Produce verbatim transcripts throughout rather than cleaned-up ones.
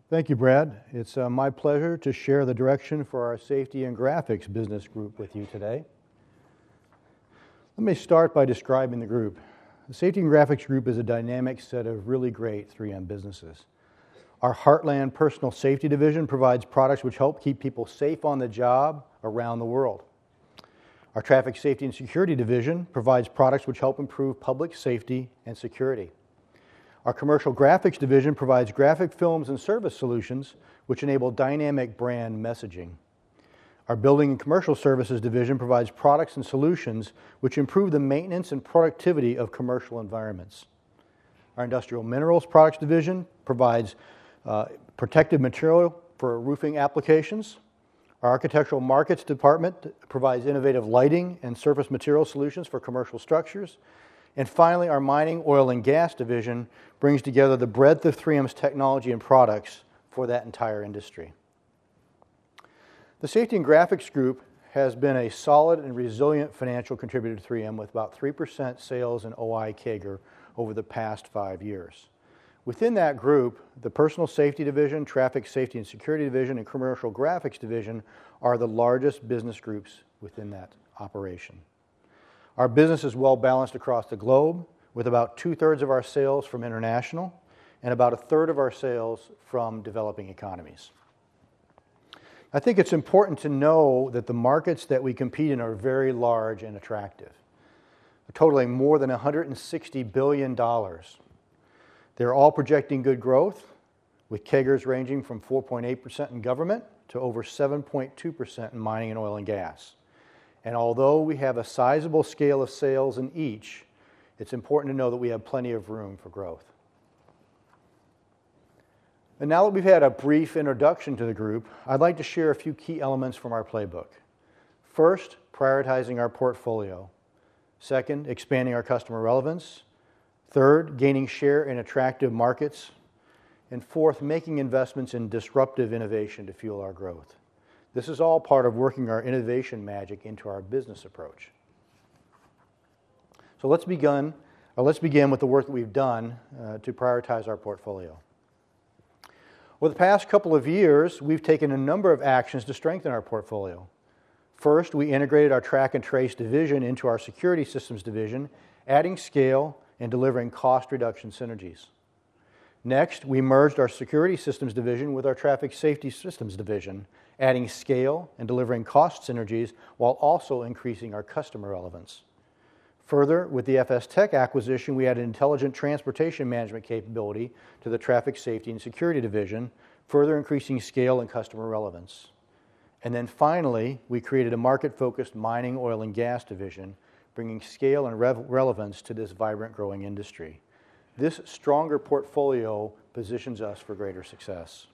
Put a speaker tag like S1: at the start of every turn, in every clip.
S1: Thank you, Brad. It's uh, my pleasure to share the direction for our Safety and Graphics business group with you today. Let me start by describing the group. The Safety and Graphics group is a dynamic set of really great three M businesses. Our Heartland Personal Safety division provides products which help keep people safe on the job around the world. Our Traffic Safety and Security division provides products which help improve public safety and security. Our Commercial Graphics division provides graphic films and service solutions which enable dynamic brand messaging. Our Building and Commercial Services division provides products and solutions which improve the maintenance and productivity of commercial environments. Our Industrial Minerals Products division provides uh, protective material for roofing applications. Our Architectural Markets department provides innovative lighting and surface material solutions for commercial structures. And finally, our Mining, Oil, and Gas division brings together the breadth of three M's technology and products for that entire industry. The Safety and Graphics Group has been a solid and resilient financial contributor to three M with about three percent sales and O I C A G R over the past five years. Within that group, the Personal Safety Division, Traffic Safety and Security Division, and Commercial Graphics Division are the largest business groups within that operation. Our business is well balanced across the globe, with about two-thirds of our sales from international and about a third of our sales from developing economies. I think it's important to know that the markets that we compete in are very large and attractive, totaling more than one hundred sixty billion dollars. They're all projecting good growth, with C A G Rs ranging from four point eight percent in government to over seven point two percent in mining and oil and gas. And although we have a sizable scale of sales in each, it's important to know that we have plenty of room for growth. And now that we've had a brief introduction to the group, I'd like to share a few key elements from our playbook. First, prioritizing our portfolio. Second, expanding our customer relevance. Third, gaining share in attractive markets. And fourth, making investments in disruptive innovation to fuel our growth. This is all part of working our innovation magic into our business approach. So let's begin, or let's begin with the work that we've done uh, to prioritize our portfolio. Over the past couple of years, we've taken a number of actions to strengthen our portfolio. First, we integrated our Track and Trace division into our Security Systems division, adding scale and delivering cost reduction synergies. Next, we merged our Security Systems division with our Traffic Safety Systems division, adding scale and delivering cost synergies while also increasing our customer relevance. Further, with the F S Tech acquisition, we added intelligent transportation management capability to the Traffic Safety and Security division, further increasing scale and customer relevance. And then finally, we created a market-focused mining, oil, and gas division, bringing scale and rev- relevance to this vibrant, growing industry. This stronger portfolio positions us for greater success.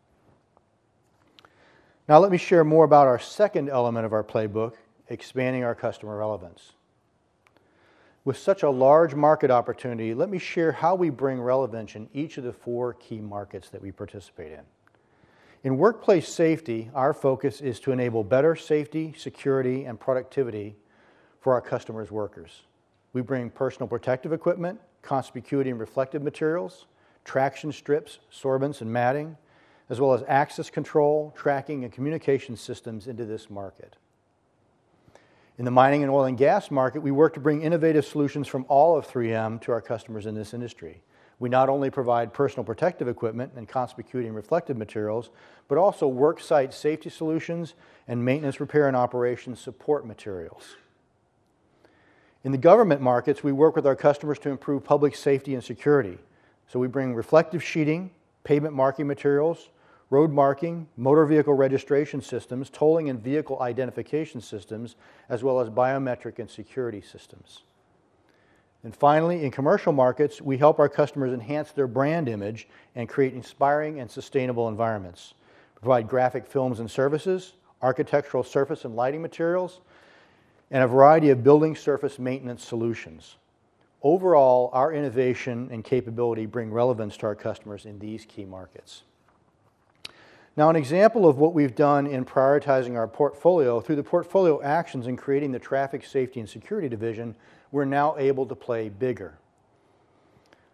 S1: Now let me share more about our second element of our playbook, expanding our customer relevance. With such a large market opportunity, let me share how we bring relevance in each of the four key markets that we participate in. In workplace safety, our focus is to enable better safety, security, and productivity for our customers' workers. We bring personal protective equipment, conspicuity and reflective materials, traction strips, sorbents, and matting, as well as access control, tracking, and communication systems into this market. In the mining and oil and gas market, we work to bring innovative solutions from all of three M to our customers in this industry. We not only provide personal protective equipment and conspicuity and reflective materials, but also work site safety solutions and maintenance, repair, and operations support materials. In the government markets, we work with our customers to improve public safety and security. So we bring reflective sheeting, pavement marking materials, road marking, motor vehicle registration systems, tolling and vehicle identification systems, as well as biometric and security systems. And finally, in commercial markets, we help our customers enhance their brand image and create inspiring and sustainable environments. We provide graphic films and services, architectural surface and lighting materials, and a variety of building surface maintenance solutions. Overall, our innovation and capability bring relevance to our customers in these key markets. Now, an example of what we've done in prioritizing our portfolio, through the portfolio actions in creating the Traffic Safety and Security division, we're now able to play bigger.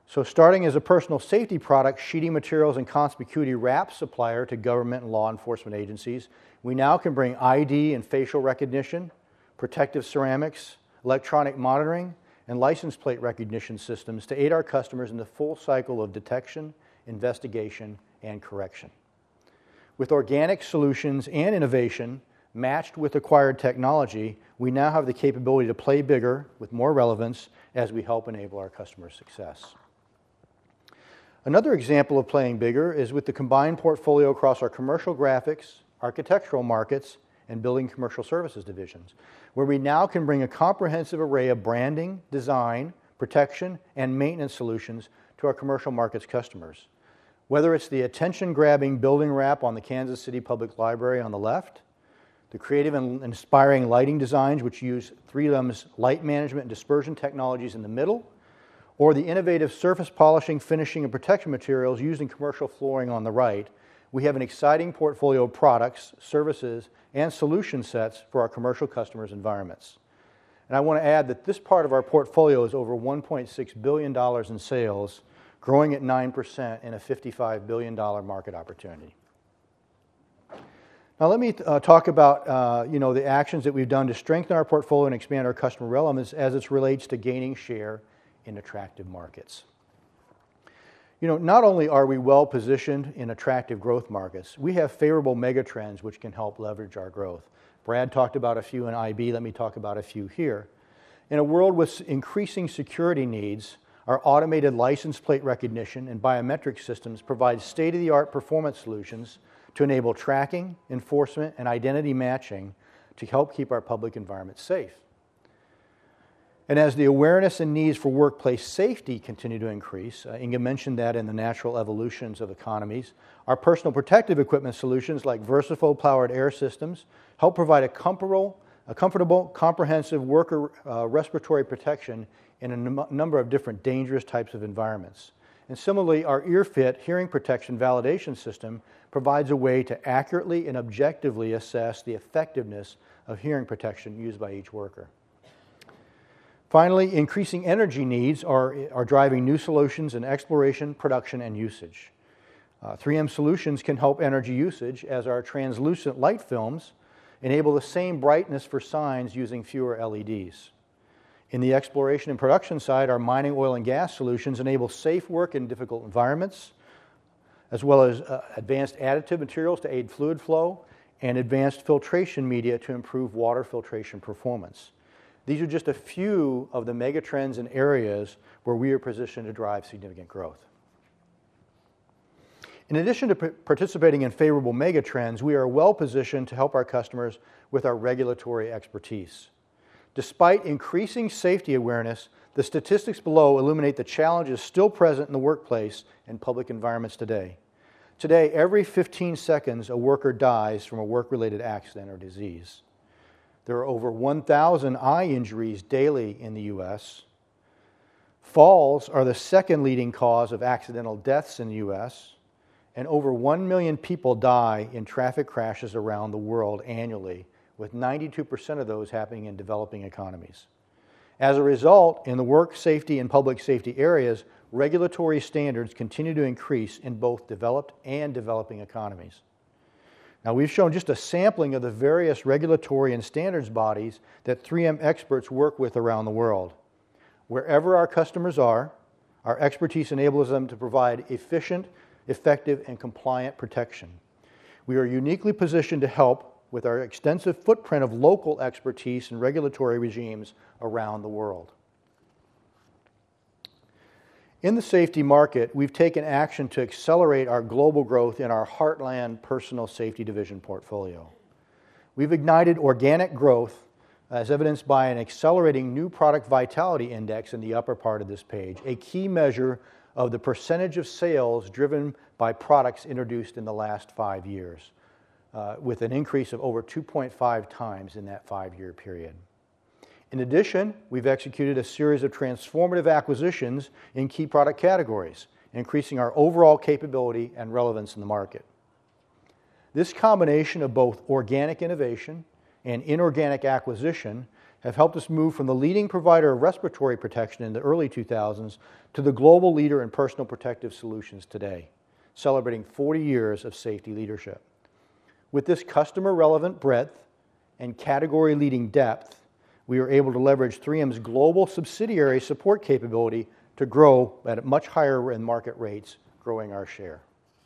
S1: So starting as a personal safety product, sheeting materials and conspicuity wrap supplier to government and law enforcement agencies, we now can bring I D and facial recognition, protective ceramics, electronic monitoring, and license plate recognition systems to aid our customers in the full cycle of detection, investigation, and correction. With organic solutions and innovation matched with acquired technology, we now have the capability to play bigger with more relevance as we help enable our customers' success. Another example of playing bigger is with the combined portfolio across our commercial graphics, architectural markets, and building commercial services divisions, where we now can bring a comprehensive array of branding, design, protection, and maintenance solutions to our commercial markets customers. Whether it's the attention-grabbing building wrap on the Kansas City Public Library on the left, the creative and inspiring lighting designs which use three M's light management and dispersion technologies in the middle, or the innovative surface polishing, finishing, and protection materials used in commercial flooring on the right, we have an exciting portfolio of products, services, and solution sets for our commercial customers' environments. And I want to add that this part of our portfolio is over one point six billion dollars in sales, growing at nine percent in a fifty-five billion dollars market opportunity. Now let me uh, talk about uh, you know, the actions that we've done to strengthen our portfolio and expand our customer relevance as it relates to gaining share in attractive markets. You know, not only are we well positioned in attractive growth markets, we have favorable megatrends which can help leverage our growth. Brad talked about a few in I B, let me talk about a few here. In a world with increasing security needs, our automated license plate recognition and biometric systems provide state-of-the-art performance solutions to enable tracking, enforcement, and identity matching to help keep our public environment safe. And as the awareness and needs for workplace safety continue to increase, uh, Inga mentioned that in the natural evolutions of economies, our personal protective equipment solutions like Versafo powered air systems help provide a comfortable, a comfortable comprehensive worker uh, respiratory protection in a num- number of different dangerous types of environments. And similarly, our EarFit hearing protection validation system provides a way to accurately and objectively assess the effectiveness of hearing protection used by each worker. Finally, increasing energy needs are, are driving new solutions in exploration, production, and usage. Uh, three M Solutions can help energy usage as our translucent light films enable the same brightness for signs using fewer L E Ds. In the exploration and production side, our mining oil and gas solutions enable safe work in difficult environments, as well as uh, advanced additive materials to aid fluid flow and advanced filtration media to improve water filtration performance. These are just a few of the megatrends and areas where we are positioned to drive significant growth. In addition to p- participating in favorable megatrends, we are well positioned to help our customers with our regulatory expertise. Despite increasing safety awareness, the statistics below illuminate the challenges still present in the workplace and public environments today. Today, every fifteen seconds, a worker dies from a work-related accident or disease. There are over one thousand eye injuries daily in the U S. Falls are the second leading cause of accidental deaths in the U S, and over one million people die in traffic crashes around the world annually, with ninety-two percent of those happening in developing economies. As a result, in the work safety and public safety areas, regulatory standards continue to increase in both developed and developing economies. Now, we've shown just a sampling of the various regulatory and standards bodies that three M experts work with around the world. Wherever our customers are, our expertise enables them to provide efficient, effective, and compliant protection. We are uniquely positioned to help with our extensive footprint of local expertise and regulatory regimes around the world. In the safety market, we've taken action to accelerate our global growth in our Heartland Personal Safety Division portfolio. We've ignited organic growth as evidenced by an accelerating new product vitality index in the upper part of this page, a key measure of the percentage of sales driven by products introduced in the last five years, uh, with an increase of over two point five times in that five-year period. In addition, we've executed a series of transformative acquisitions in key product categories, increasing our overall capability and relevance in the market. This combination of both organic innovation and inorganic acquisition have helped us move from the leading provider of respiratory protection in the early two thousands to the global leader in personal protective solutions today, celebrating forty years of safety leadership. With this customer-relevant breadth and category-leading depth, we are able to leverage three M's global subsidiary support capability to grow at much higher end market rates, growing our share.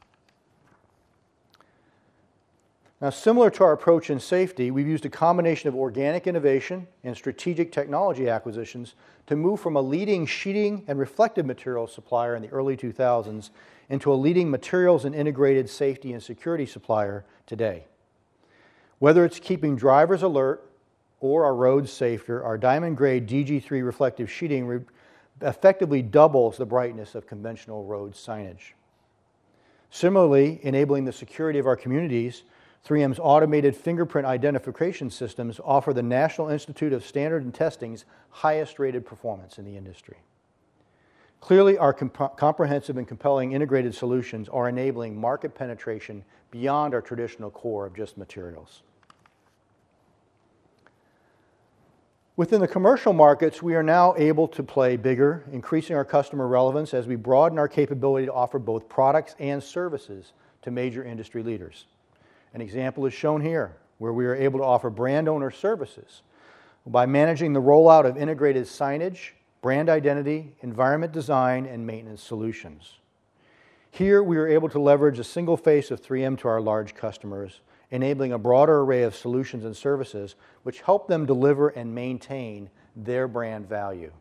S1: Now, similar to our approach in safety, we've used a combination of organic innovation and strategic technology acquisitions to move from a leading sheeting and reflective materials supplier in the early two thousands into a leading materials and integrated safety and security supplier today. Whether it's keeping drivers alert or our roads safer, our diamond grade D G three reflective sheeting re- effectively doubles the brightness of conventional road signage. Similarly, enabling the security of our communities, three M's automated fingerprint identification systems offer the National Institute of Standard and Testing's highest rated performance in the industry. Clearly, our comp- comprehensive and compelling integrated solutions are enabling market penetration beyond our traditional core of just materials. Within the commercial markets, we are now able to play bigger, increasing our customer relevance as we broaden our capability to offer both products and services to major industry leaders. An example is shown here, where we are able to offer brand owner services by managing the rollout of integrated signage, brand identity, environment design, and maintenance solutions. Here, we are able to leverage a single face of three M to our large customers, enabling a broader array of solutions and services which help them deliver and maintain their brand value.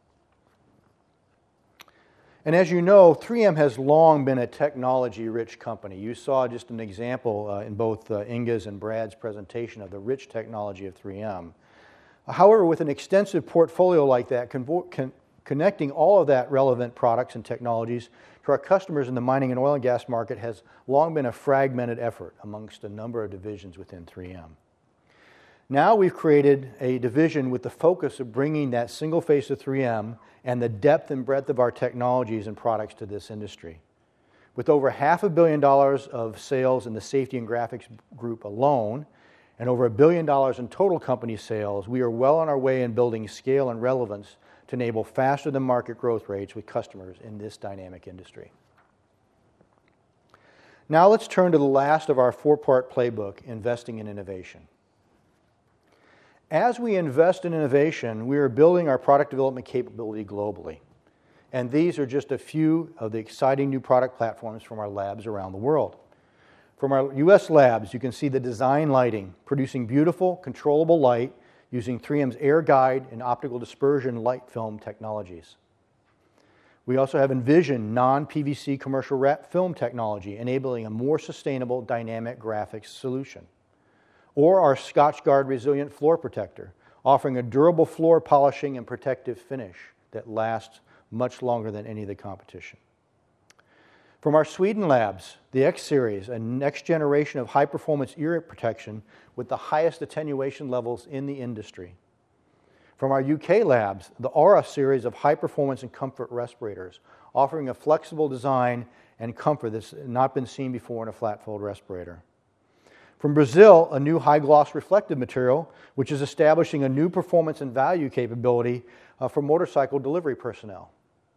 S1: And as you know, three M has long been a technology-rich company. You saw just an example uh, in both uh, Inga's and Brad's presentation of the rich technology of three M. However, with an extensive portfolio like that, convo- con- connecting all of that relevant products and technologies to our customers in the mining and oil and gas market has long been a fragmented effort amongst a number of divisions within three M. Now we've created a division with the focus of bringing that single face of three M and the depth and breadth of our technologies and products to this industry. With over half a billion dollars of sales in the Safety and Graphics Group alone, and over a billion dollars in total company sales, we are well on our way in building scale and relevance to enable faster than market growth rates with customers in this dynamic industry. Now let's turn to the last of our four-part playbook, investing in innovation. As we invest in innovation, we are building our product development capability globally. And these are just a few of the exciting new product platforms from our labs around the world. From our U S labs, you can see the design lighting, producing beautiful, controllable light using three M's air guide and optical dispersion light film technologies. We also have Envision non-P V C commercial wrap film technology, enabling a more sustainable dynamic graphics solution. Or our Scotchgard Resilient Floor Protector, offering a durable floor polishing and protective finish that lasts much longer than any of the competition. From our Sweden labs, the X-Series, a next generation of high-performance ear protection with the highest attenuation levels in the industry. From our U K labs, the Aura series of high-performance and comfort respirators, offering a flexible design and comfort that's not been seen before in a flat-fold respirator. From Brazil, a new high-gloss reflective material, which is establishing a new performance and value capability uh, for motorcycle delivery personnel.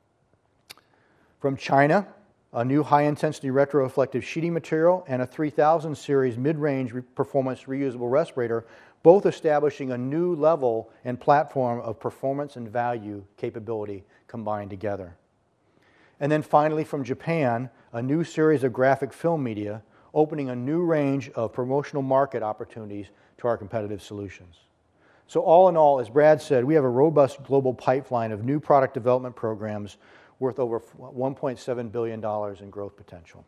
S1: From China, a new high-intensity retroreflective sheeting material and a three thousand series mid-range re- performance reusable respirator, both establishing a new level and platform of performance and value capability combined together. And then finally, from Japan, a new series of graphic film media, opening a new range of promotional market opportunities to our competitive solutions. So all in all, as Brad said, we have a robust global pipeline of new product development programs worth over one point seven billion dollars in growth potential.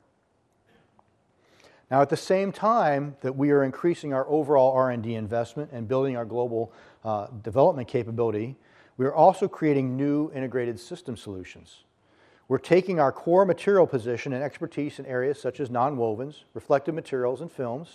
S1: Now, at the same time that we are increasing our overall R and D investment and building our global uh, development capability, we are also creating new integrated system solutions. We're taking our core material position and expertise in areas such as nonwovens, reflective materials, and films,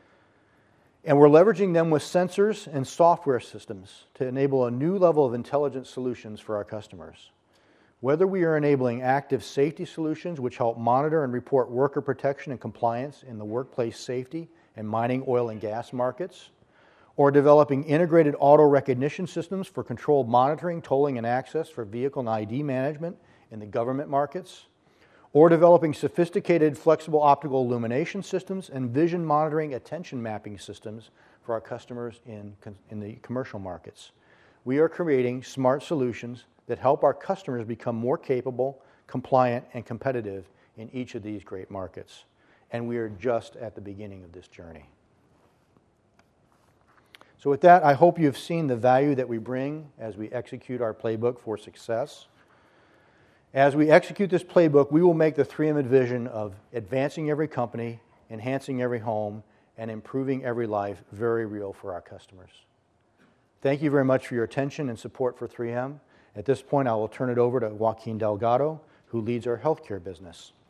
S1: and we're leveraging them with sensors and software systems to enable a new level of intelligent solutions for our customers. Whether we are enabling active safety solutions which help monitor and report worker protection and compliance in the workplace safety and mining, oil, and gas markets, or developing integrated auto recognition systems for controlled monitoring, tolling, and access for vehicle and I D management in the government markets, or developing sophisticated flexible optical illumination systems and vision monitoring attention mapping systems for our customers in, in the commercial markets. We are creating smart solutions that help our customers become more capable, compliant, and competitive in each of these great markets. And we are just at the beginning of this journey. So with that, I hope you've seen the value that we bring as we execute our playbook for success. As we execute this playbook, we will make the three M vision of advancing every company, enhancing every home, and improving every life very real for our customers. Thank you very much for your attention and support for three M. At this point, I will turn it over to Joaquin Delgado, who leads our healthcare business.